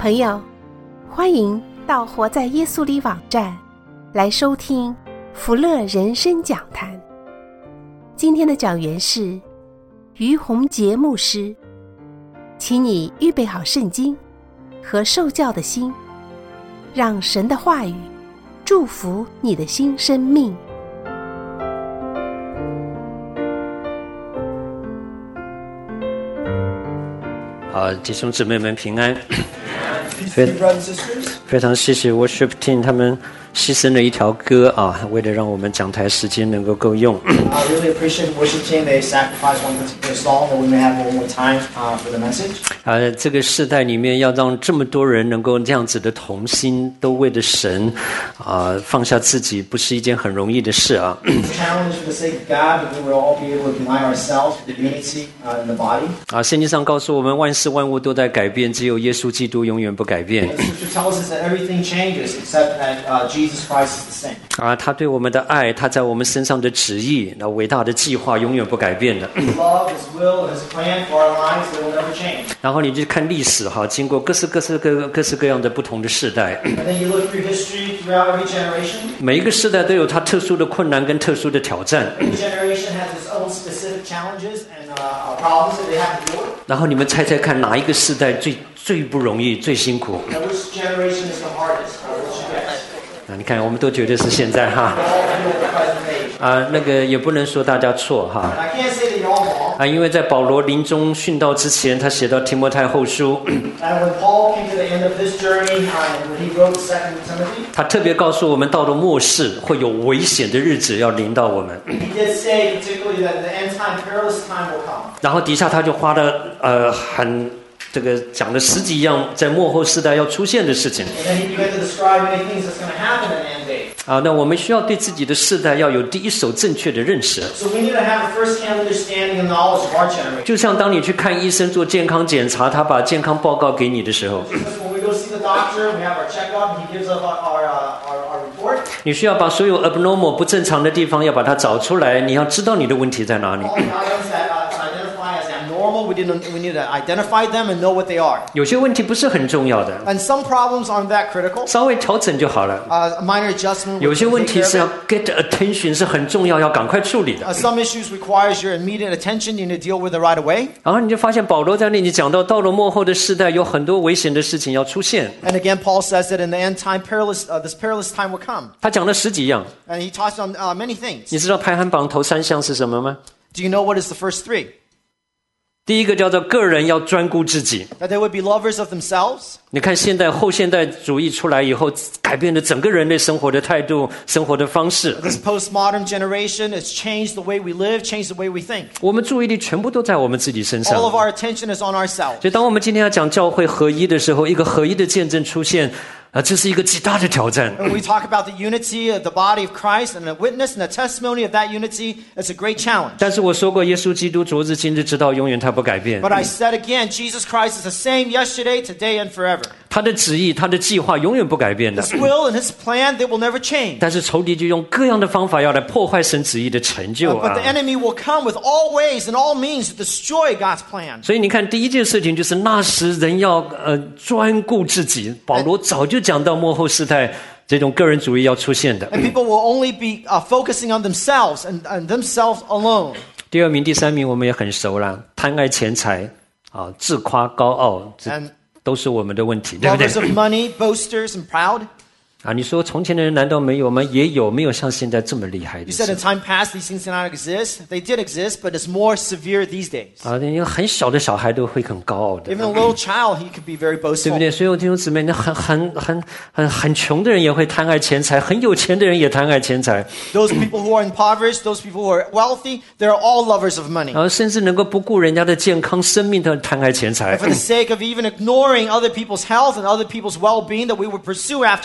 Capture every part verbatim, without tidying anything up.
朋友，欢迎到活在耶稣里网站来收听福乐人生讲坛。今天的讲员是于洪杰牧师，请你预备好圣经和受教的心，让神的话语祝福你的新生命。 好，弟兄姊妹们平安。非, 非常谢谢 worship team 他们牺牲了一条歌啊，为了让我们讲台时间能够够用。 I really appreciate worship team. They sacrificed one particular song that we may have one more time uh, for the message. 啊，这个世代里面要让这么多人能够这样子的同心，都为了神啊放下自己，不是一件很容易的事啊。 It's a challenge for the sake of God, but we will all be able to deny ourselves for the unity uh, in the body. 啊，圣经上告诉我们，万事万物都在改变，只有耶稣基督永远不改變。 The scripture tells us that everything changes except that uh, Jesus Christ is the same. 啊，他对我们的爱，他在我们身上的旨意，那伟大的计划永远不改变的。 His love, His will, His plan for our lives, they will never change. 然后你去看历史哈，经过各式各式各各式各样的不同的世代， And then you look through history throughout every generation. 每一个世代都有它特殊的困难跟特殊的挑战。 Every generation has its own specific challenges and uh, problems that they have to deal with. 然后你们猜猜看，哪一个世代最最不容易、最辛苦？ Now, which generation is the hardest? Or which you guess? 啊，你看，我们都觉得是现在哈。 All feel the present age. 啊，那个也不能说大家错哈。 And I can't say that you're all wrong. 啊，因为在保罗临终殉道之前，他写到提摩太后书， And when Paul came to the end of his journey, uh, and when he wrote Second Timothy, 他特别告诉我们，到了末世会有危险的日子要临到我们。 he did say particularly that the end time, perilous time will come. 然后底下他就花了呃很这个讲了十几样在末后世代要出现的事情。 And then he began to describe many things that's going to happen in the end days. 啊，那我们需要对自己的世代要有第一手正确的认识。 So we need to have a first-hand understanding and knowledge of our generation. 就像当你去看医生做健康检查，他把健康报告给你的时候， Just as when we go see the doctor, we have our checkup, and he gives us our, our, uh, our, our report. 你需要把所有 abnormal 不正常的地方要把它找出来，你要知道你的问题在哪里。 All the items that uh, identify as abnormal, we, didn't, we need to identify them and know what they are. 有些问题不是很重要的， And some problems aren't that critical. 稍微调整就好了。 Uh, a minor adjustment 有 will 些 take 问题 care 是 of 要 it. get attention， 是很重要，要赶快处理的。 Uh, some issues requires your immediate attention. You need to deal with it right away. 然后你就发现保罗在那里讲到，到了末后的世代，有很多危险的事情要出现。 And again, Paul says that in the end time, perilous, uh, this perilous time will come. 他讲了十几样， And he touched on uh, many things. 你知道排行榜头三项是什么吗？ Do you know what is the first three? 第一个叫做个人要专顾自己。 That they would be lovers of themselves. 你看现代后现代主义出来以后，改变了整个人类生活的态度、生活的方式。 This postmodern generation has changed the way we live, changed the way we think. 我们注意力全部都在我们自己身上。 All of our attention is on ourselves. 所以当我们今天要讲教会合一的时候，一个合一的见证出现，啊，这是一个极大的挑战。 When we talk about the unity of the body of Christ and the witness and the testimony of that unity, it's a great challenge. 但是我说过，耶稣基督昨日、今日、直到永远，他不改变。 But I said again, Jesus Christ is the same yesterday, today, and forever. 他的旨意、他的计划永远不改变的。 His will and His plan, they will never change. 但是仇敌就用各样的方法要来破坏神旨意的成就 But 啊 the！enemy will come with all ways and all means to destroy God's plan. 所以你看，第一件事情就是那时人要呃专顾自己。保罗早就讲到末后世代这种个人主义要出现的。 And people will only be uh, focusing on themselves and, and themselves alone. 第二名、第三名我们也很熟了，贪爱钱财啊，自夸高傲，这 And 都是我们的问题，对不对 lovers？of money, boasters, and proud. 啊，你说从前的人难道没有吗？也有，没有像现在这么厉害的 You 事 said in time past these things did not exist. They did exist, but it's more severe these days. 啊，因为很小的小孩都会很高傲的， Even a little child, he could be very 对不 boastful. 对？所以我弟兄姊妹，那很很很很很穷的人也会贪爱钱财，很有钱的人也贪爱钱财， Those people who are impoverished, those people who are wealthy, they're all lovers of money. 然后甚至能够不顾人家的健康、生命的贪爱钱财 And。for the sake of even ignoring other people's health and other people's well-being, that we would pursue after money.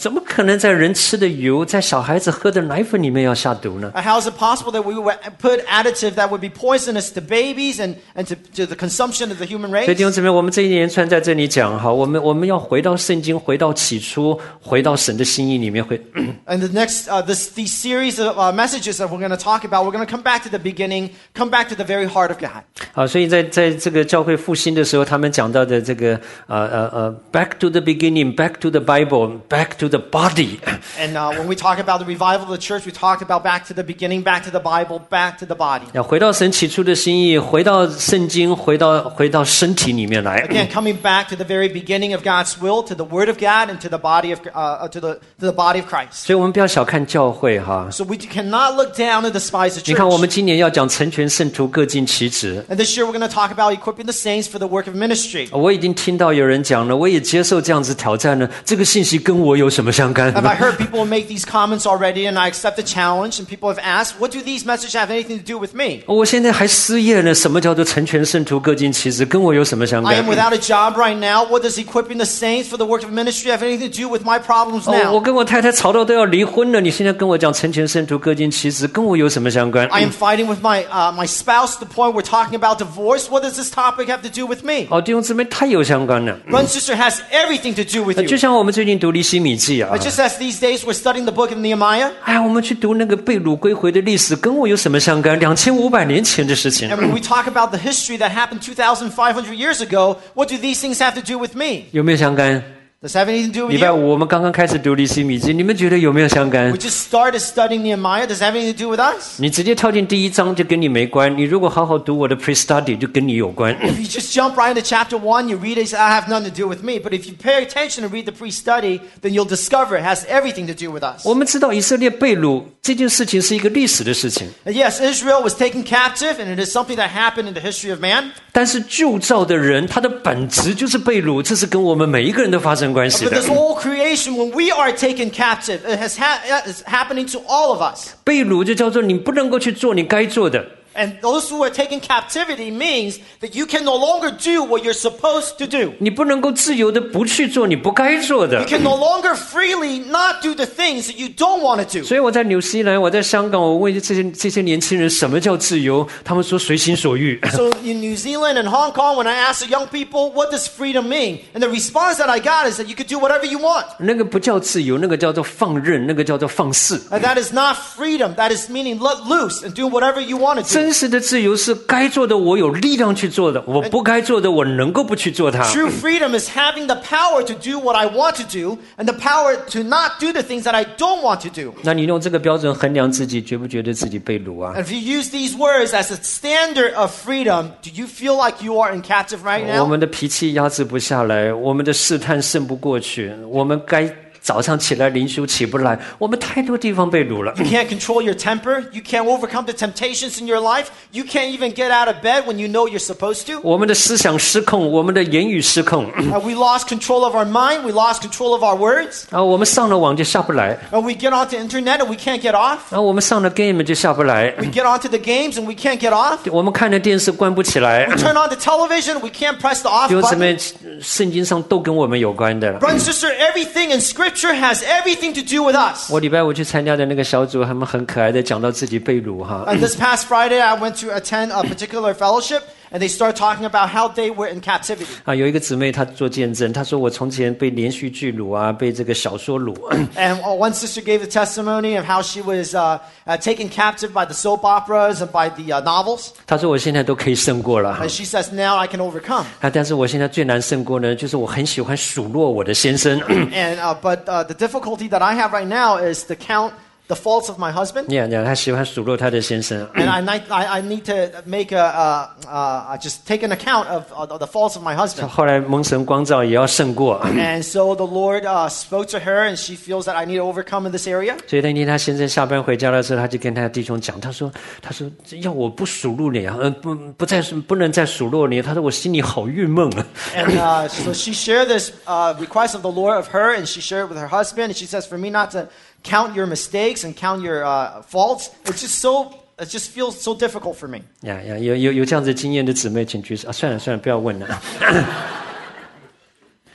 怎么可能在人吃的油，在小孩子喝的奶粉里面要下毒呢？ How is it possible that we would put additive that would be poisonous to babies and, and to, to the consumption of the human 所以 race? 弟兄姊妹，我们这一连串在这里讲哈，我们我们要回到圣经，回到起初，回到神的心意里面，回 And the next, uh, this, these series of uh, messages that we're going to talk about, we're going to come back to the beginning, come back to the very heart of God. 好，所以在在这个教会复兴的时候，他们讲到的这个呃呃呃 ，back to the beginning, back to the Bible, back to the body。 And uh, when we talk about the revival of the church, we talked about back to the beginning, back to the Bible, back to the body. 要回到神起初的心意，回到圣经，回到回到身体里面来。 Again, coming back to the very beginning of God's will, to the Word of God, and to the body of uh, to the to the body of Christ. 所以我们不要小看教会哈。 So we cannot look down and despise the 你看，我们 church. 今年要讲成全圣徒，各尽其职。 And this year, we're going to talk about equipping the saints for the work of ministry. 我已经听到有人讲了，我也接受这样子挑战了。这个信息跟我有什么相干？ Have I heard people make these comments already, and I accept the challenge? And people have asked, "What do these messages have anything to do with me?" 我现在还失业呢，什么叫做成全圣徒，各尽其职？跟我有什么相 I 干？ am without a job right now. What does equipping the saints for the work of ministry have anything to do with my problems 哦， now? 我跟我太太吵到都要离婚了，你现在跟我讲成全圣徒，各尽其职，跟我有什么相关？ I am fighting with my uh, my spouse to the point we're talking about divorce. What does this topic have to do with me? 哦，弟兄姊妹，太有相关了。 Brother and sister has everything to do with 就 you. 像我们最近读利希米记啊， But just as these days we're studying the book of Nehemiah, 哎，我们去读那个被掳归回的历史，跟我有什么相干？两千五百年前的事情， and when we talk about the history that happened two thousand five hundred years ago, what do these things have to do with me? 有没有相干？ Does it have anything to do 礼 with 拜 you? 五我们刚刚开始读利希米记，你们觉得有没有相干 We？ just started studying Nehemiah. Does it have anything to do with us? 你直接跳进第一章就跟你没关，你如果好好读我的 pre-study 就跟你有关。 If you just jump right into chapter one, you read it, I have nothing to do with me. But if you pay attention and read the pre-study, then you'll discover it has everything to do with us. 我们知道以色列被掳这件事情是一个历史的事情， And yes, Israel was taken captive, and it is something that happened in the history of man. 但是旧造的人他的本质就是被掳，这是跟我们每一个人都发生关系 But 的。 this whole creation, when we are taken captive, it has ha- it's happening to all of us. 被掳就叫做你不能够去做你该做的。 And those who are taken captivity means that you can no longer do what you're supposed to do. 你不能够自由的不去做你不该做的 You。can no longer freely not do the things that you don't want to do. 所以我在纽西兰，我在香港，我问这些这些年轻人什么叫自由，他们说随心所欲。 So in New Zealand and Hong Kong, when I asked the young people, what does freedom mean? And the response that I got is that you could do whatever you want. 那个不叫自由，那个叫做放任，那个叫做放肆。 And that is not freedom. That is meaning let loose and do whatever you want to do. 真实的自由是该做的我有力量去做的，我不该做的我能够不去做它。 True freedom is having the power to do what I want to do and the power to not do the things that I don't want to do. 那你用这个标准衡量自己，觉不觉得自己被掳啊？ And if you use these words as a standard of freedom, do you feel like you are in captive right 我 now? 们的脾气压制不下来，我们的试探胜不过去，我们该早上起来灵修起不来，我们太多地方被掳了。 You can't control your temper. You can't overcome the temptations in your life. You can't even get out of bed when you know you're supposed to. 我们的思想失控，我们的言语失控， Uh, we lost control of our mind. We lost control of our words. 然后我们上了网就下不来， And we get onto internet and we can't get off. 然后我们上了 game 就下不来， We get onto the games and we can't get off. 我们看的电视关不起来。 We turn on the television. We can't press the off 弟兄姊 button. 妹，圣经上都跟我们有关的。 Brother and sister, everything in Scripture has everything to do with us. 我礼拜五去参加的那个小组，他们很可爱的讲到自己被掳哈。 And this past Friday, I went to attend a particular fellowship, and they started talking about how they were in captivity. 啊，有一个姊妹她做见证，她说我从前被连续剧掳啊，被这个小说掳。 And uh, one sister gave the testimony of how she was uh, uh, taken captive by the soap operas and by the uh, novels. 她说我现在都可以胜过了。 And she says, now I can overcome. 啊，但是我现在最难胜过呢，就是我很喜欢数落我的先生。 And uh, But uh, the difficulty that I have right now is to count the faults of my husband. 呀呀，她喜欢数落她的先生。 And I, ni- I, I need to make a, uh, uh, just take an account of, of the faults of my husband. 后来蒙神光照，也要胜过。 And so the Lord uh, spoke to her, and she feels that I need to overcome in this area. 所以那天她先生下班回家的时候，他就跟他弟兄讲，他说：“他说要我不数落你啊，呃，不不再不能再数落你。”他说我心里好郁闷啊。 And uh, so she shared this uh, request of the Lord of her, and she shared it with her husband. And she says, for me not to count your mistakes and count your uh, faults, it's just so, it just feels so difficult for me. 呀呀，有有有这样子经验的姊妹，请举手啊！算了算了，不要问了。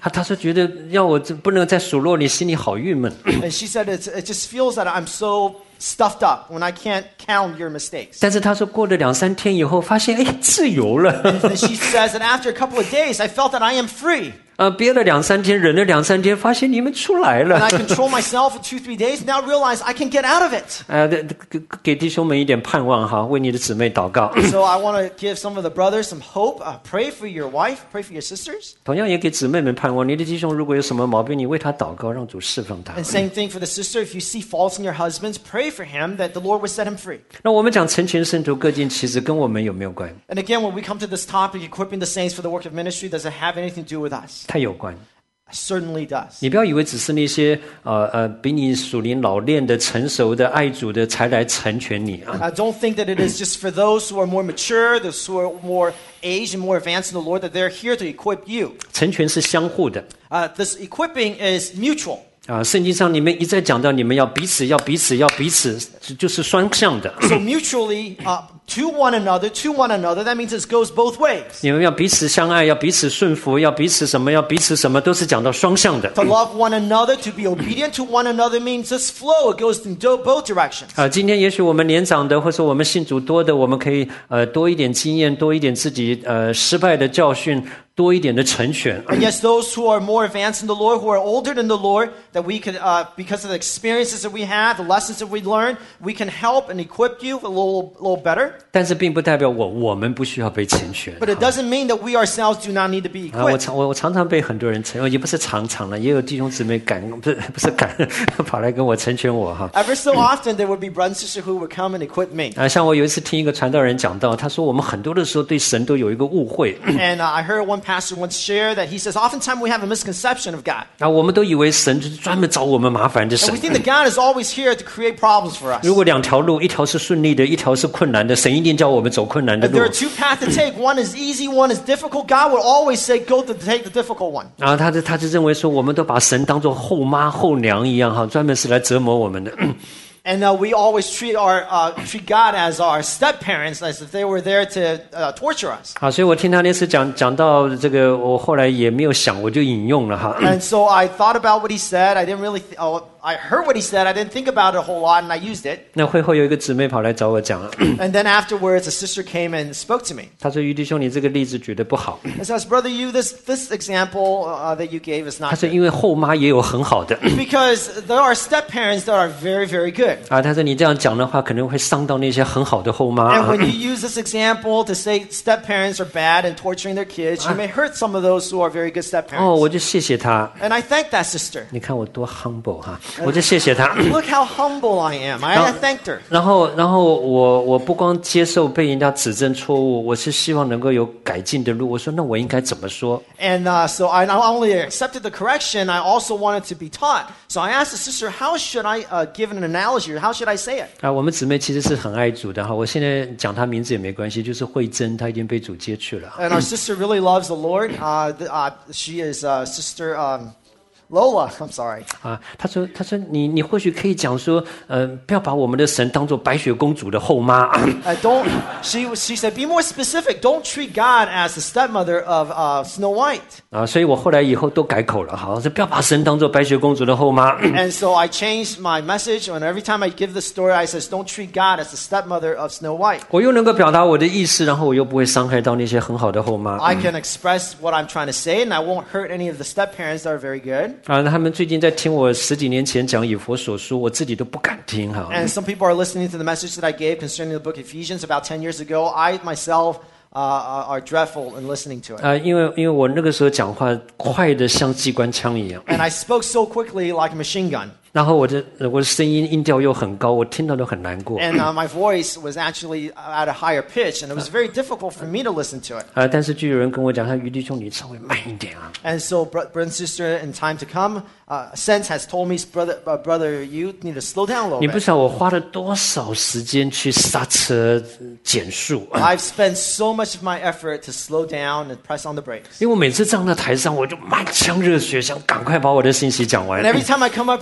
他他说觉得要我这不能再数落你，心里好郁闷。 And she said it's, it just feels that I'm so stuffed up when I can't count your mistakes. 但是他说过了两三天以后，发现哎自由了。 And she says that after a couple of days, I felt that I am free. 啊，憋了两三天，忍了两三天，发现你们出来 And 了。 I control myself for two, three days. Now realize I can get out of it. 呃，给给弟兄们一点盼望哈，为你的姊妹祷告。 So I want to give some of the brothers some hope. Uh, pray for your wife. Pray for your sisters. 同样也给姊妹们盼望，你的弟兄如果有什么毛病，你为他祷告，让主释放他。 And same thing for the sister. If you see faults in your husbands, pray for him that the Lord would set him free. 那我们讲成全圣徒各尽其实跟我们有没有关？ And again, when we come to this topic, equipping the saints for the work of ministry, does it have anything to do with us? 太有关。 It certainly does. 你不要以为只是那些呃呃比你属灵老练的、成熟的、爱主的才来成全你啊。 I don't think that it is just for those who are more mature, those who are more aged and more advanced in the Lord, that they're here to equip you. 成全是相互的 Uh, this equipping is mutual. 啊。圣经上你们一再讲到，你们要彼此，要彼此，要彼此，就就是双向的。 So mutually, uh, to one another, to one another, that means it goes both ways. 你们要彼此相爱，要彼此顺服，要彼此什么，要彼此什么，都是讲到双向的。 To love one another, to be obedient to one another means this flow. It goes in do- both directions. 啊，今天也许我们年长的，或者我们信主多的，我们可以呃多一点经验，多一点自己呃失败的教训，多一点的成全。 And yes, those who are more advanced in the Lord, who are older than the Lord, that we could, uh, because of the experiences that we have, the lessons that we learn, we can help and equip you a little, little better. 但是并不代表我我们不需要被成全。 But it doesn't mean that we ourselves do not need to be 啊，我 equipped. 常我我常常被很多人成，也不是常常了，也有弟兄姊妹感不是不是感跑来跟我成全我哈。 Ever so often, there would be brothers and sisters who would come and equip me. 啊，像我有一次听一个传道人讲到，他说我们很多的时候对神都有一个误会， And uh, I heard one pastor once share that he says, oftentimes we have a misconception of God. 啊，我们都以为神就是专门找我们麻烦的 And 神 we。think that God is always here to create problems for us. 如果两条路，一条是顺利的，一条是困难的，神一定叫我们走困难的 If 路 there are two paths to take, one is easy, one is difficult, God would always say, go to take the difficult one. 然后他就他就认为说，我们都把神当作后妈后娘一样哈，专门是来折磨我们的。 And uh, we always treat our uh, treat God as our step parents, as if they were there to uh, torture us. 好，所以我听他那次讲讲到这个，我后来也没有想，我就引用了哈。 And so I thought about what he said. I didn't really. Th- oh, I heard what he said. I didn't think about it a whole lot, and I used it. 那会后有一个姊妹跑来找我讲了， And then afterwards, a sister came and spoke to me. 她说：“于弟兄，你这个例子举得不好。 And says, "Brother, you this this example uh, that you gave is 她 not 说： good. 因为后妈也有很好的 because there are step parents that are very very good." 啊。她说你这样讲的话，可能会伤到那些很好的后妈。 And when you use this example to say step parents are bad and torturing their kids, you may hurt some of those who are very good step 哦， parents. 我就谢谢她。 And I thank that sister. 你看我多 humble 哈，我就谢谢她。 Look how humble I am. I, I thanked her. 然后，然后我我不光接受被人家指正错误，我是希望能够有改进的路。我说，那我应该怎么说？ And uh, so I not only accepted the correction, I also wanted to be taught. So I asked the sister, how should I uh, give an analogy, or how should I say it? 啊，我们姊妹其实是很爱主的哈。我现在讲她名字也没关系，就是慧珍，她已经被主接去了。 And our sister really loves the Lord. Uh, the, uh, she is uh, Sister um, Lola. I'm sorry. 啊，她说，她说你你或许可以讲说，呃，不要把我们的神当做白雪公主的后妈。 Uh, don't. She she said, be more specific. Don't treat God as the stepmother of uh, Snow White. 啊，所以我后来以后都改口了，好，说不要把神当做白雪公主的后妈。 And so I changed my message. And every time I give the story, I says, don't treat God as the stepmother of Snow White. 我又能够表达我的意思，然后我又不会伤害到那些很好的后妈。 I can express what I'm trying to say, and I won't hurt any of the step parents that are very good. 啊，他们最近在听我十几年前讲以弗所书，我自己都不敢听哈。 And some people are listening to the message that I gave concerning the book of Ephesians about ten years ago. I myself uh, are dreadful in listening to it. 啊，因为因为我那个时候讲话快得像机关枪一样， And I spoke so quickly like a machine gun. 然后我的我的声音音调又很高，我听到都很难过。 And uh, my voice was actually at a higher pitch, and it was very difficult for me to listen to it. 啊，但是就有人跟我讲，他于弟兄你稍微慢一点啊。 And so, bro- brother and sister, in time to come, uh, sense has told me, brother, uh, brother, you need to slow down a 你 little 不 bit. 知道我花了多少时间去刹车、减速， I've spent so much of my effort to slow down and press on the brakes. 因为我每次站在台上，我就满腔热血，想赶快把我的信息讲完 And。every time I come up here, I'm full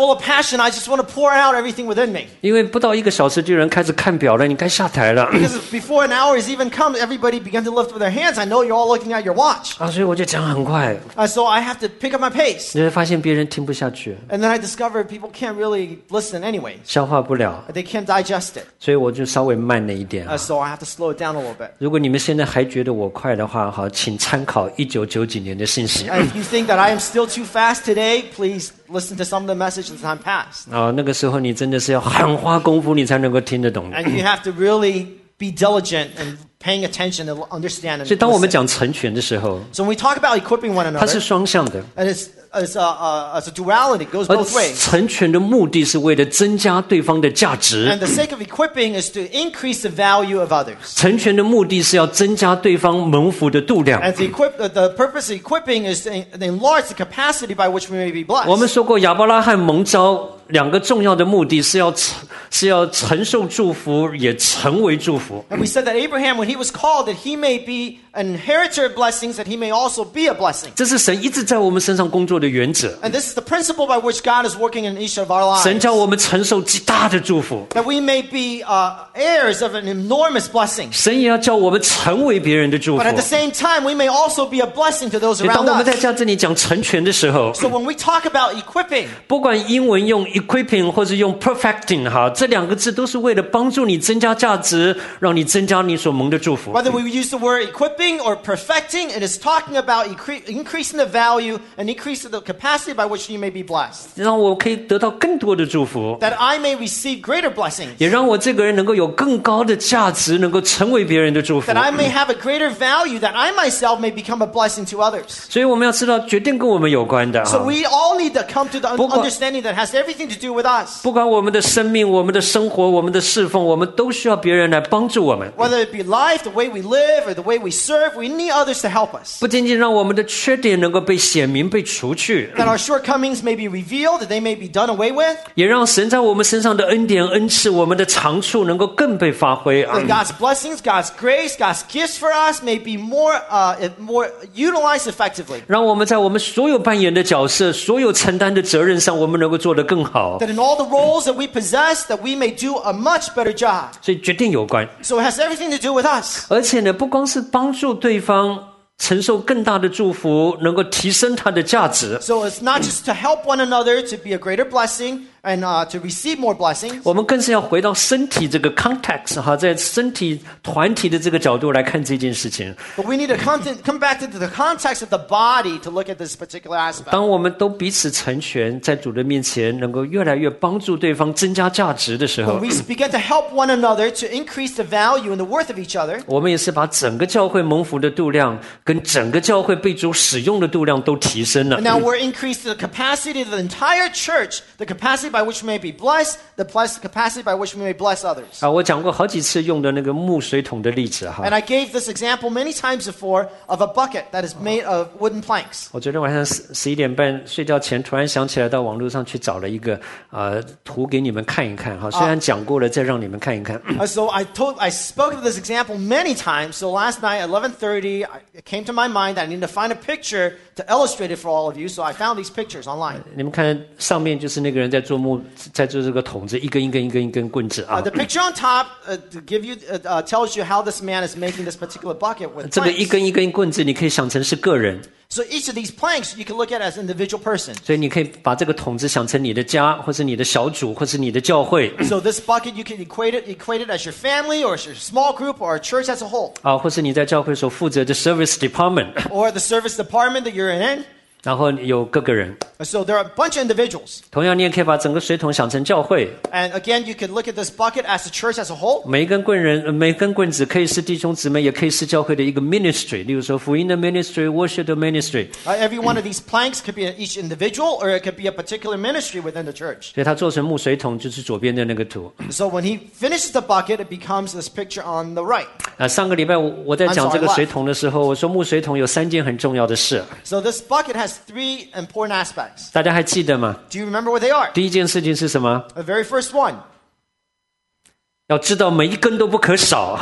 full of passion. I just want to pour out everything within me. 因为不到一个小时就有人开始看表了，你该下台了。 Because before an hour has even come, everybody began to lift with their hands. I know you're all looking at your watch. 啊，所以我就讲很快。 Uh, so I have to pick up my pace. 你会发现别人听不下去， And then I discovered people can't really listen anyways. 消化不了， They can't digest it. 所以我就稍微慢了一点。 Uh, so I have to slow it down a little bit. 如果你们现在还觉得我快的话，好，请参考一九九几年的信息。 And if you think that I am still too fast today, please listen to some of the messages that time past. 啊，那个时候你真的是要很花功夫，你才能够听得懂的。 And you have to really be diligent and paying attention and understand. And 所以当我们 listen. 讲成全的时候， So when we talk about equipping one 它是 another, 双向的。 and it's, it's, a, a, it's a duality, it goes 而 both ways. 成全的目的是为了增加对方的价值， And the sake of equipping is to increase the value of others. 成全的目的是要增加对方蒙福的度量。 And the, equip, the purpose of equipping is to enlarge the capacity by which we may be 我们 blessed. 说过，亚伯拉罕蒙召两个重要的目的是要承是要承受祝福，也成为祝福。 And we said that Abraham, when he was called, that he may be an inheritor of blessings, that he may also be a blessing. 这是神一直在我们身上工作的原则。 And this is the principle by which God is working in each of our 神 lives. 叫我们承受极大的祝福， That we may be uh, heirs of an enormous blessing. 神也要叫我们成为别人的祝福 But。at the same time, we may also be a blessing to those 所以当 around 我们在 us. 在这里讲成全的时候， So when we talk about equipping, 不管英文用 equipping 或者用 perfecting 哈，这两个字都是为了帮助你增加价值，让你增加你所蒙的祝福。 whether we use the word equipping or perfecting, it is talking about incre- increasing the value and increasing the capacity by which you may be blessed. 让我可以得到更多的祝福， That I may receive greater blessings. 也让我这个人能够有更高的价值，能够成为别人的祝福 That。I may have a greater value, that I myself may become a blessing to others. 所以我们要知道，决定跟我们有关的 So 哈。 we all need to come to the un- 不管- understanding that has everything to do with us. 不管我们的生命、我们的生活、我们的侍奉，我们都需要别人来帮助我们。 Whether it be life, the way we live, or the way we serve, we need others to help us. 不仅仅让我们的缺点能够被显明、被除去， That our shortcomings may be revealed, that they may be done away with. 也让神在我们身上的恩典、恩赐、我们的长处能够更被发挥啊 That！God's blessings, God's grace, God's gifts for us may be more, uh, more utilized effectively. 让我们在我们所有扮演的角色、所有承担的责任上，我们能够做得更好。 That in all the roles that we possess, that we may do a much better job. 所以决定有关， So it has everything to do with us. 而且呢，不光是帮助对方承受更大的祝福，能够提升他的价值。 So it's not just to help one another to be a greater blessing and uh, to receive more blessings. 我们更是要回到身体这个 context 哈，在身体团体的这个角度来看这件事情。 But we need to come, to, come back to the context of the body to look at this particular aspect. 当我们都彼此成全，在主的面前能够越来越帮助对方增加价值的时 When 候， we begin to help one another to increase the value and the worth of each other, 我们也是把整个教会蒙福的度量跟整个教会被主使用的度量都提升了 and。now we're increasing the capacity of the entire church, the capacity by which we may be blessed, the blessed capacity by which we may bless others. 啊，我讲过好几次用的那个木水桶的例子哈 And。I gave this example many times before of a bucket that is made of wooden planks. 我昨天晚上十十一点半睡觉前，突然想起来到网络上去找了一个呃图给你们看一看哈。虽然讲过了，再让你们看一看。 Uh, so I told, I spoke of this example many times. So last night at eleven thirty, I- it came to my mind that I need to find a picture to illustrate it for all of you. So I found these pictures online. 你们看上面就是那个人在做木，在做这个桶子，一根一根一根一根棍子 Uh, 啊 the。picture on top uh, to give you uh, uh, tells you how this man is making this particular bucket with 这个一 planks. 根一根棍子，你可以想成是个人， So each of these planks you can look at as individual person. 所以你可以把这个桶子想成你的家，或是你的小组，或是你的教会 So this bucket you can equate it, equate it as your family or as your small group or a church as a whole. 啊，或是你在教会所负责的 service department， Or the service department that you're in. 然后有各个人。 So there are a bunch of individuals. 同样，你也可以把整个水桶想成教会， And again, you can look at this bucket as the church as a whole. 每一根棍人，呃每一根棍子可以是弟兄姊妹，也可以是教会的一个 ministry。例如说福音的 ministry、worship 的 ministry。 Uh, every one of these planks could be each individual or it could be a particular ministry within the church. 所以它做成木水桶，就是左边的那个图。 So when he finishes the bucket, it becomes this picture on the right. 啊，上个礼拜我我在讲这个水桶的时候，我说木水桶有三件很重要的事， So this bucket has three important aspects. 大家还记得吗？ Do you remember what they are? 第一件事情是什么？ The very first one, 要知道每一根都不可少哈。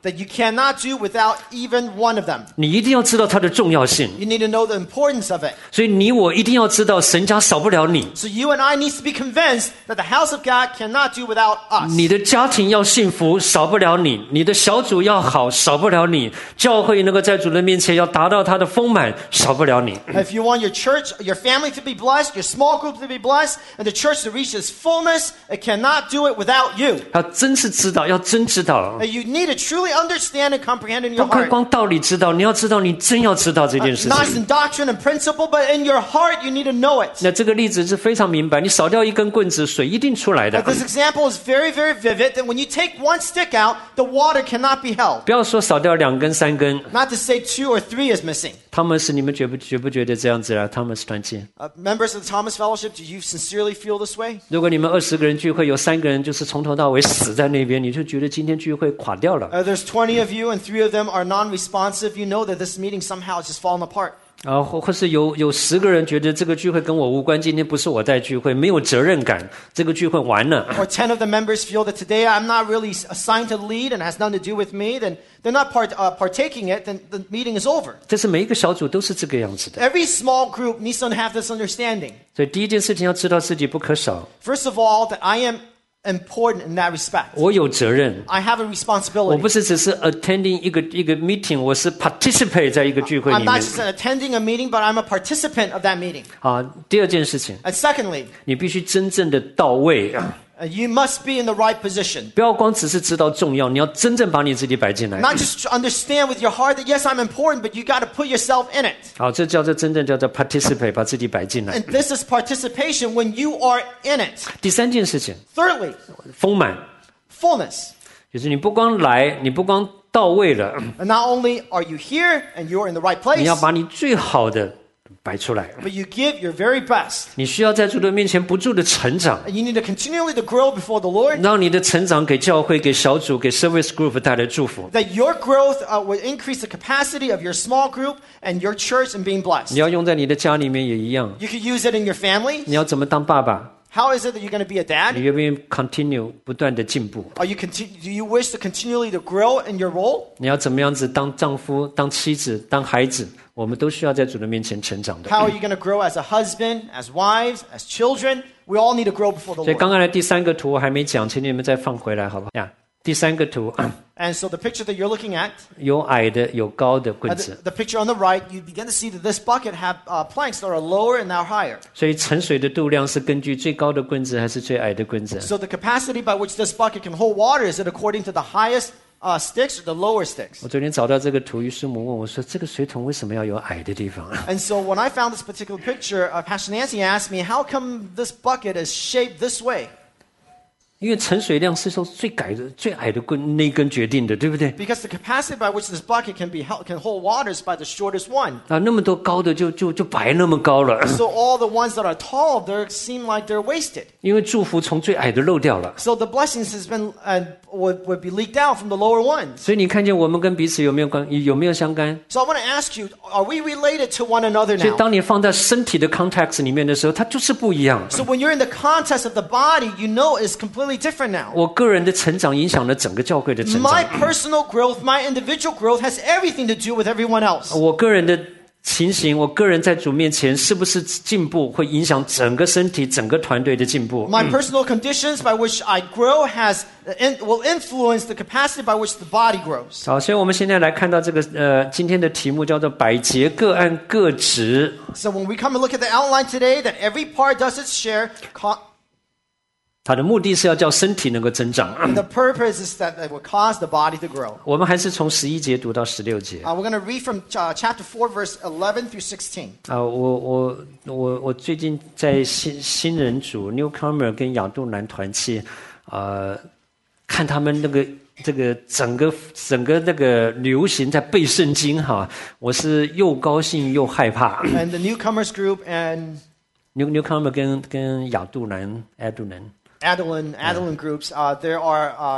that you cannot do without even one of them. 你一定要知道它的重要性。 You need to know the importance of it. 所以你我一定要知道，神家少不了你。 So you and I need to be convinced that the house of God cannot do without us. 你的家庭要幸福，少不了你；你的小组要好，少不了你；教会能够在主的面前要达到它的丰满，少不了你。 If you want your church, your family to be blessed, your small group to be blessed, and the church to reach its fullness, it cannot do it without you. 要真是知道，要真知道， And you need to truly understand and comprehend in 不 your 可以 heart. 光道理知道，你要知道，你真要知道这件事 Not 情。 in doctrine and principle, but in your heart, you need to know it. 那这个例子是非常明白，你少掉一根棍子，水一定出来的。 This example is very, very vivid that when you take one stick out, the water cannot be held. 不要说少掉两根、三根， Not to say two or three is missing. 他们是你们觉不觉不觉得这样子啊？他们是团契。 Uh, members of the Thomas Fellowship, do you sincerely feel this way? 如果你们二十个人聚会，有三个人就是从头到尾死在那边，你就觉得今天聚会垮掉了。 Uh, there's twenty of you and three of them are non-responsive. You know that this meeting somehow has just fallen apart. 啊，或或是有有十个人觉得这个聚会跟我无关，今天不是我在聚会，没有责任感，这个聚会完了。 Or ten of the members feel that today I'm not really assigned to lead and has nothing to do with me, then they're not part, uh, partaking it, then the meeting is over. 这是每一个小组都是这个样子的。 Every small group needs to have this understanding. 所以第一件事情要知道自己不可少， First of all, that I am important in that respect. 我有责任。 I have a 我 responsibility. 不是只是 attending 一个一个 meeting， 我是 participate 在一个聚会 I'm 里 not 面。 just attending a meeting, but I'm a participant of that meeting. 啊，第二件事情， And secondly, 你必须真正的到位啊， uh, you must be in the right position. 不要光只是知道重要，你要真正把你自己摆进来。 Not just to understand with your heart that yes, I'm important, but you got to put yourself in it. 好，这叫做真正叫做 participate， 把自己摆进来。 And this is participation when you are in it. 第三件事情， Thirdly, 丰满， fullness. 就是你不光来，你不光到位了， And not only are you here and you're in the right 你 place, 要把你最好的摆出来。 but you give your very best. 你需要在主的面前不住的成长， And you need to continually to grow before the Lord, 让你的成长给教会、给小组、给 service group 带来祝福。 that your growth uh, will increase the capacity of your small group and your church in being 你 blessed. 要用在你的家里面也一样。 You could use it in your family. 你要怎么当爸爸？ How is it that you're going to be a 你 dad? 愿不愿意 continue 不断的进步？ Are you conti- do you wish to continually to grow in your role? 你要怎么样子当丈夫、当妻子、当孩子？我们都需要在主的面前成长的。 How are you going to grow as a husband, as wives, as children? We all need to grow before the 所以 Lord. 刚刚的第三个图我还没讲，请你们再放回来好不好？呀，第三个图 And so the picture that you're looking at, 有矮的，有高的 uh, 棍 the, 子， the picture on the right, you begin to see that this bucket have uh, planks that are lower and now higher. 所以盛水的度量是根据最高的棍子还是最矮的棍子？ So the capacity by which this bucket can hold water, is it according to the highest uh, sticks or the lower sticks? 我昨天找到这个图，于是母问我说：“这个水桶为什么要有矮的地方？” And so when I found this particular picture, uh, Pastor Nancy asked me, how come this bucket is shaped this way? 因为盛水量是受最矮的、最矮的棍那根决定的，对不对？ Because the capacity by which this bucket can be held, can hold water is by the shortest one. 啊，那么多高的就就就白那么高了， So all the ones that are tall, they seem like they're wasted. 因为祝福从最矮的漏掉了。 So the blessings has been and would, would be leaked out from the lower ones. 所以你看见我们跟彼此有没有关有没有相干？ So I want to ask you, are we related to one another 所以 now? 当你放在身体的 context 里面的时候，它就是不一样。 So when you're in the context of the body, you know it's completely different now. 我个人的成长影响了整个教会的成 My 长， personal growth, my individual growth has everything to do with everyone else. 我个人的情形，我个人在主面前是不是进步，会影响整个身体、整个团队的进步。 My personal conditions by which I grow has in, will influence the capacity by which the body grows. 好，所以我们现在来看到这个呃，今天的题目叫做百节各按各职。 So when we come and look at the outline today, that every part does its share. Co- 它的目的是要叫身体能够增长。 the purpose is that it will cause the body to grow. 我们还是从十一节读到十六节。 Uh, we're going to read from uh, chapter four, verse eleven through sixteen. 啊，我我我我最近在新新人组 Newcomer 跟亚杜兰团契，呃，看他们那个这个整个整个那个流行在背圣经哈，我是又高兴又害怕。 And the newcomers group and New Newcomer 跟跟亚杜兰 Adulan Adeline, Adeline groups, uh, there are um,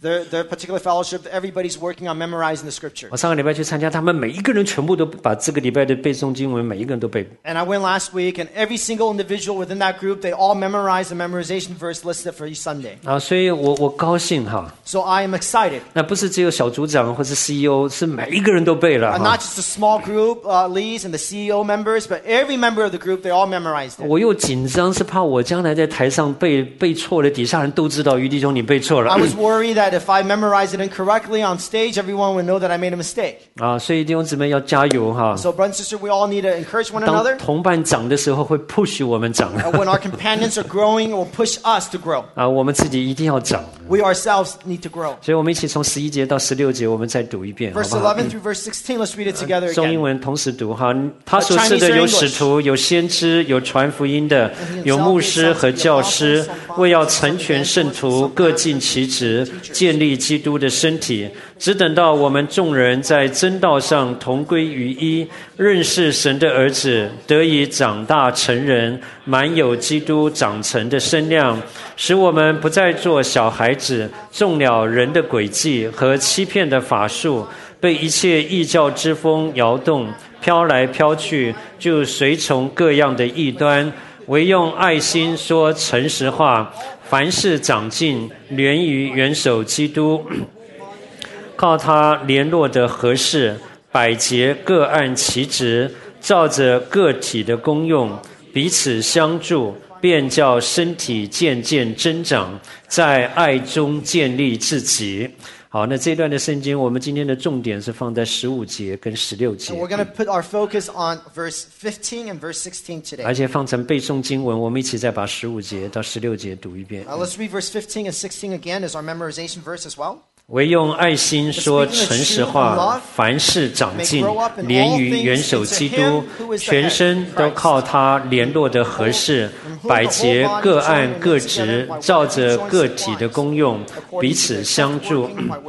Their, their particular fellowship, everybody's working on memorizing the scripture. 我上个礼拜去参加，他们每一个人全部都把这个礼拜的背诵经文，每一个人都背。 And I went last week, and every single individual within that group, they all memorized the memorization verse listed for each Sunday. 啊，所以我我高兴哈。 So I am excited. 那不是只有小组长或是 C E O， 是每一个人都背了 Uh, 哈 not。just the small group uh, leads and the C E O members, but every member of the group, they all memorized it. 我又紧张，是怕我将来在台上背背错了，底下人都知道于弟兄你背错了 I was worried that if I memorized it incorrectly on stage, everyone would know that I made a mistake. 啊，所以弟兄姊妹要加油哈。 So, brother and sister, we all need to encourage one 当 another. 同伴长的时候，会 push 我们长 Uh, when our companions are growing, it will push us to grow. 啊，我们自己一定要长。 We ourselves need to grow. 所以我们一起从十一节到十六节，我们再读一遍，好 Verse 不好？ eleven through verse sixteen, let's read it together 中英 again. 文同时读哈。他所赐的有使徒，有先知，有传福音的，有牧师和教师，为要成全圣徒，各尽其职，建立基督的身体。只等到我们众人在真道上同归于一，认识神的儿子，得以长大成人，满有基督长成的身量，使我们不再做小孩子，中了人的诡计和欺骗的法术，被一切异教之风摇动，飘来飘去，就随从各样的异端，唯用爱心说诚实话，凡事长进，连于元首基督。靠他联络的合适，百节各按其职，照着个体的功用，彼此相助，便叫身体渐渐增长，在爱中建立自己。好，那这一段的圣经，我们今天的重点是放在十五节跟十六节， And we're going to put our focus on verse fifteen and verse sixteen today. 而且放成背诵经文。我们一起再把十五节到十六节读一遍。 Uh, let's read verse fifteen and sixteen again as our memorization verse as well. 唯用爱心说诚实话，凡事长进，连于元首基督，全身都靠他联络的合适，百节各按各职，照着个体的功用，彼此相助，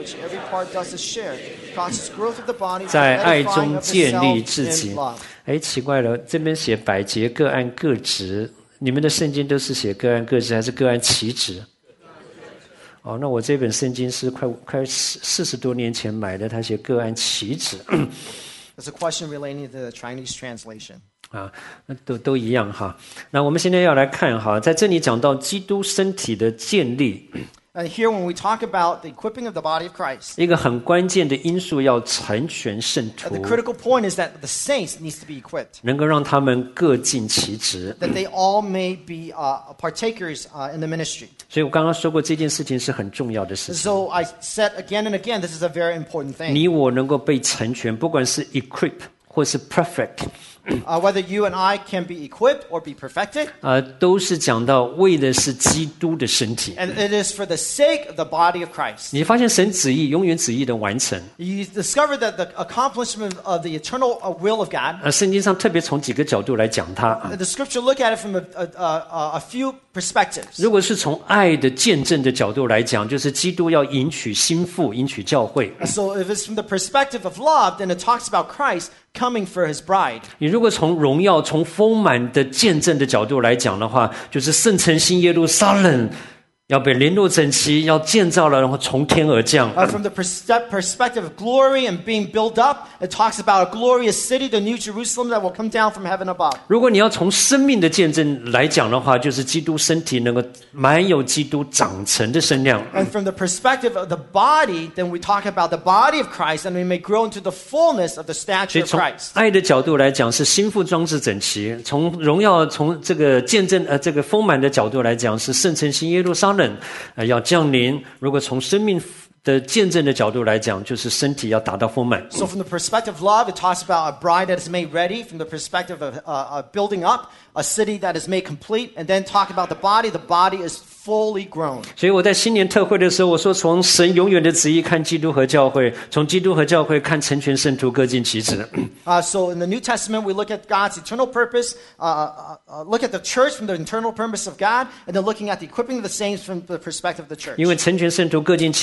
在爱中建立自己。哎，奇怪了，这边写百节各按各职，你们的圣经都是写各按各职，还是各按其职？哦，那我这本圣经是快快四四十多年前买的，它写各按其职。 There's a question relating to the Chinese translation. 啊，那都都一样哈。那我们现在要来看哈，在这里讲到基督身体的建立。 And here, when we talk about the equipping of the body of Christ, 一个很关键的因素要成全圣 uh, 徒 the，critical point is that the saints needs to be equipped, 能够让他们各尽其职。 that they all may be uh, partakers uh, in the ministry. 所以我刚刚说过，这件事情是很重要的事情。 So I said again and again, this is a very important thing. 你我能够被成全，不管是 equip 或是 perfect， Uh, whether you and I can be equipped or be perfected, 呃，都是讲到为的是基督的身体。 and it is for the sake of the body of Christ. 你发现神旨意永远旨意的完成。 You discover that the accomplishment of the eternal uh, will of God, 呃，圣经上特别从几个角度来讲它。 the scripture look at it from a, a, a, a few perspectives. 如果是从爱的见证的角度来讲，就是基督要迎娶新妇，迎娶教会。 So if it's from the perspective of love, then it talks about Christ coming for his bride. 你如果从荣耀、从丰满的见证的角度来讲的话，就是圣城新耶路撒冷要被联络整齐，要建造了，然后从天而降。 Uh, from the pers- perspective of glory and being built up, it talks about a glorious city, the new Jerusalem that will come down from heaven above. 如果你要从生命的见证来讲的话，就是基督身体能够满有基督长成的身量。 And from the perspective of the body, then we talk about the body of Christ, and we may grow into the fullness of the 所 stature 以 of 从 Christ. 爱的角度来讲，是心腹装置整齐；从荣耀、从这个见证呃这个丰满的角度来讲，是圣城新耶路撒冷呃要降临。如果从生命的见证的角度来讲，就是身体要达到丰满。 So from the perspective of love, it talks about a bride that is made ready. From the perspective of uh, uh, building up, a city that is made complete. And then talk about the body. The body is fully grown. 所以我在新年特会的时候，我说从神永远的旨意看基督和教会，从基督和教会看成全圣徒，各尽其职。 Uh, so in the New Testament, we look at God's eternal purpose, uh, uh, uh, look at the church from the internal purpose of God, and then looking at the equipping of the saints from the perspective of the church. 因为成全圣徒各尽其职，不是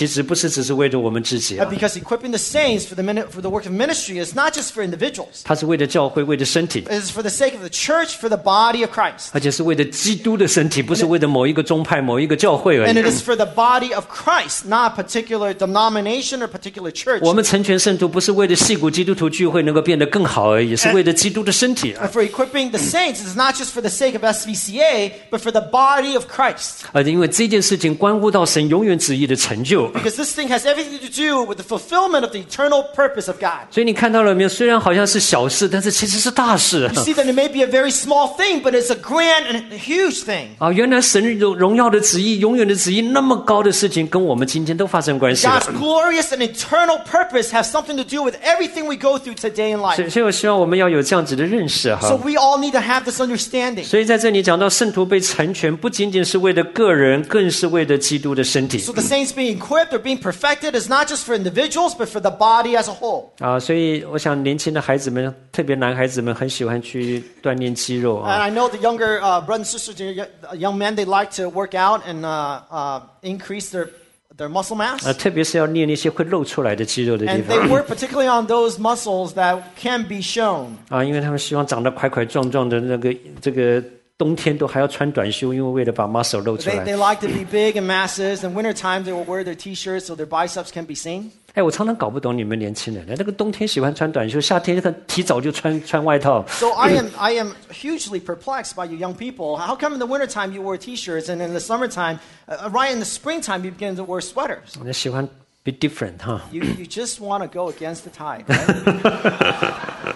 是只是为了我们自己 Uh, 啊， because equipping the saints for the, min- for the work of ministry is not just for individuals. 它是为了教会，为了身体， It is for the sake of the church, for the body of Christ. 而且是为了基督的身体，不是为了某一个宗派、某一个教会而 And it 已。 is for the body of Christ, not a particular denomination or particular church. 我们成全圣徒不是为了细谷基督徒聚会能够变得更好而已，是为了基督的身体啊！ And for equipping the saints, it is not just for the sake of S V C A, but for the body of Christ. 而因为这件事情关乎到神永远旨意的成就， Because this thing has everything to do with the fulfillment of the eternal purpose of God. 所以你看到了没有？虽然好像是小事，但是其实是大事 You see that it may be a very small thing, but it's a grand and a huge thing. 啊！原来神荣荣耀的旨意、永远的旨意那么高的事情，跟我们今天都发生关系了。 God's glorious and eternal purpose have something to do with everything we go through today in 所 life. 以，所以我希望我们要有这样子的认识 So 哈。 we all need to have this understanding. 所以在这里讲到圣徒被成全，不仅仅是为了个人，更是为了基督的身体 So the saints being equipped or being perfected is not just for individuals, but for the body as a whole. 啊。所以，我想年轻的孩子们，特别男孩子们，很喜欢去锻炼肌肉 And 啊。 I know the younger uh, brothers and sisters, the young men, they like to work out and uh, uh, increase their, their muscle mass. 啊，特别是要练一些会露出来的肌肉的地 And they 方 work particularly on those muscles that can be shown. 啊，因为他们希望长得块块壮壮的，那个这个冬天都还要穿短袖，因为为了把 muscle 露出 They, 来。 they like to be big and massive. In wintertime, they will wear their T-shirts so their biceps can be seen. 哎，我常常搞不懂你们年轻人，那个冬天喜欢穿短袖，夏天看提早就穿穿外套。 So I am, I am hugely perplexed by you young people. How come in the wintertime you wear T-shirts and in the summertime, uh, right in the springtime, you begin to wear sweaters? 我喜欢 be different 哈。 You, you just want to go against the tide, right?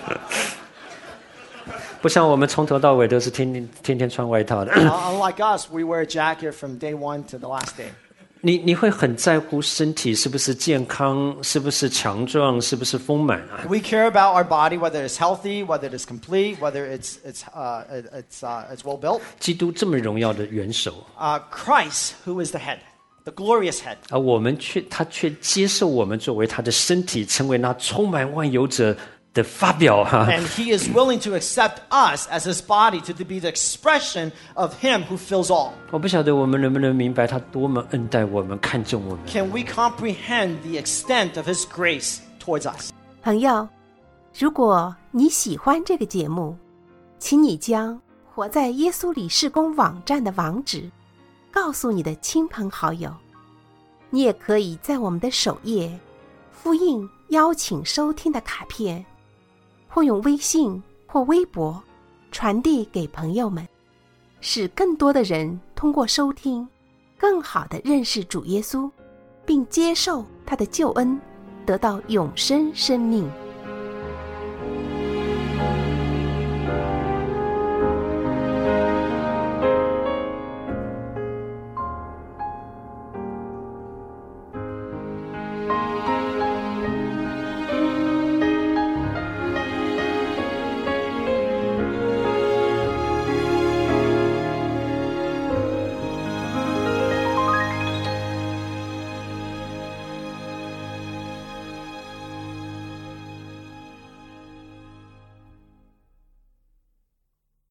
不像我们从头到尾都是天天天天穿外套的。 Uh, unlike us, we wear a jacket from day one to the last day. 你你会很在乎身体是不是健康，是不是强壮，是不是丰满啊？ We care about our body, whether it's healthy, whether it's complete, whether it's, it's, uh, it's, uh, it's well built. 基督这么荣耀的元首， Uh, Christ, who is the head, the glorious head. 而我们却他却接受我们作为他的身体，成为那充满万有者的发表哈。 And he is willing to accept us as his body to be the expression of him who fills all. 我不晓得我们能不能明白他多么恩待我们，看重我们。 Can we comprehend the extent of his grace towards us? 朋友，如果你喜欢这个节目，请你将活在耶稣里事工网站的网址告诉你的亲朋好友。你也可以在我们的首页复印邀请收听的卡片，或用微信或微博传递给朋友们，使更多的人通过收听更好地认识主耶稣，并接受他的救恩，得到永生生命。